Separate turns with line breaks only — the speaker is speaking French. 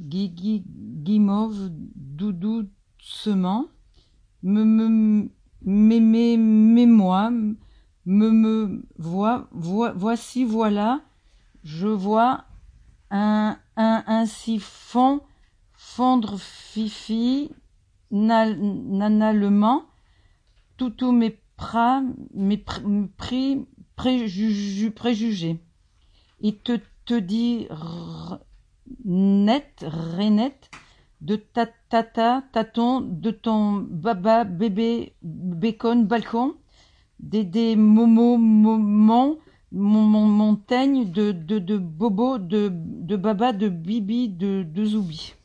guimauve, doucement, mais moi, voici, voilà, je vois un siphon fondre fifi, nanalement, tous mes préjugés. Et te dit net, de tâton, de ton baba, bébé, bacon, balcon, des montagnes de bobo, de baba, de bibi, de zoubi.